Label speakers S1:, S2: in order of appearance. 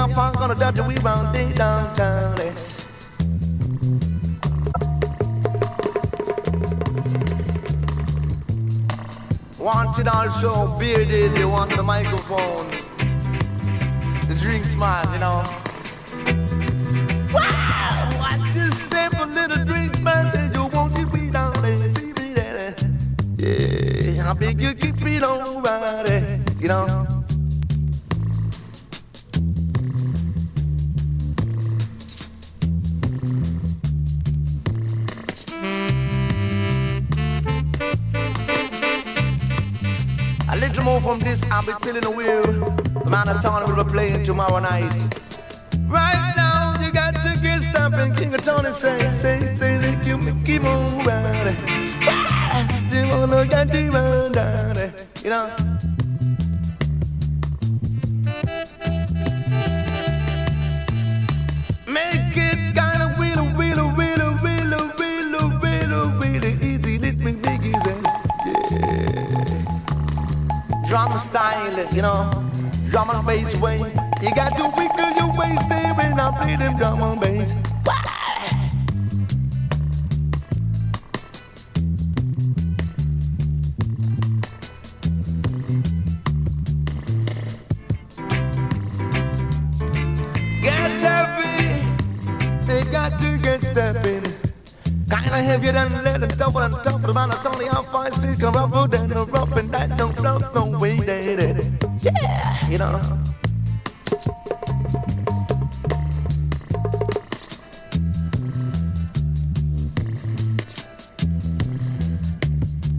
S1: young funk gonna dub the weed round day downtown. Wanted also bearded, they want the microphone, the drinks man, you know. Wow, I just step a little drinks man, say you want to be down there, see me there. Yeah, I beg you keep it on right there, you know. A little more from this, I'll be telling the wheel. The man of town will be playing tomorrow night. Right now, you got to get stopping. King of Tony say, let you keep on riding. You wanna get the run down, you know. Make it kind of really easy. Let me make it easy. Drum style, you know, drum and bass way. You got to wiggle your waist there when I play them drum and bass. Get happy, they got to get stepping. Kinda heavier than lead and tougher than tough. The man of Tony, I'm fine, sick and rougher than a rough, and that don't bluff no way, daddy. Yeah, you know.